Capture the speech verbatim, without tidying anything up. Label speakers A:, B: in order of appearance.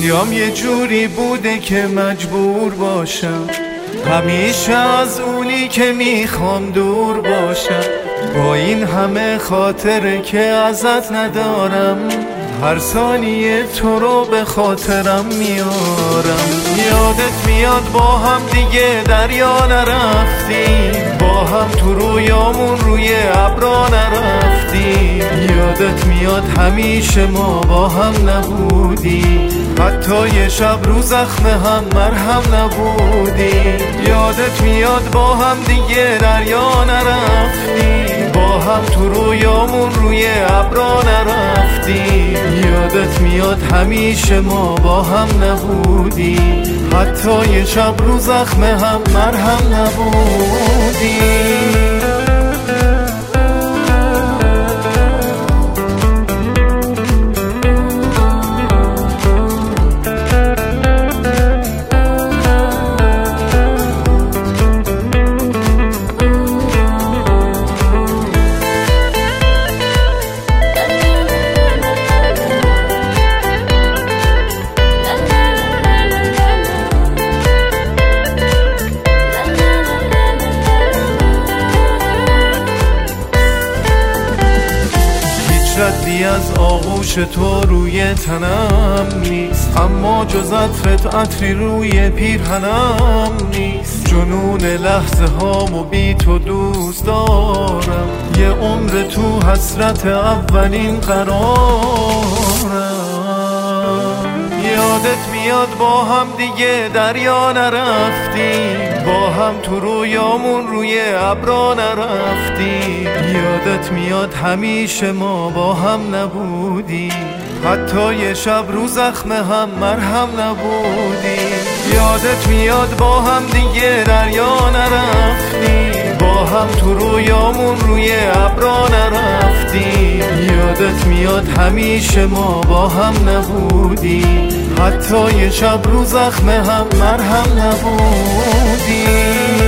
A: دنیام یه جوری بوده که مجبور باشم همیشه از اونی که میخوام دور باشم. با این همه خاطره که ازت ندارم، هر ثانیه تو رو به خاطرم میارم. یادت میاد با هم دیگه دریا نرفتیم، با هم تو رویامون روی ابرا نرفتیم. یادت میاد همیشه ما با هم نبودیم، حتی یه شب رو زخم هم مرهم نبودیم. یادت میاد با هم دیگه دریا نرفتیم، با هم تو رویامون روی ابرا نرفتیم. یادت میاد همیشه ما با هم نبودیم، حتی یه شب رو زخم هم مرهم نبودیم. ردی از آغوش تو روی تنم نیست، اما جز عطرت عطری روی پیرهنم نیست. جنون لحظه هامو بی تو دوست دارم، یه عمر تو حسرت اولین قرارم. یادت میاد با هم دیگه دریا نرفتیم، با هم تو رویامون روی ابرا نرفتیم. یادت میاد همیشه ما با هم نبودیم، حتی یه شب رو زخم هم مرهم نبودیم. یادت میاد با هم دیگه دریا نرفتیم، با هم تو رویامون روی ابرا نرفتیم. یادت میاد همیشه ما با هم نبودیم، حتی یه شب رو زخم هم مرهم نبودیم.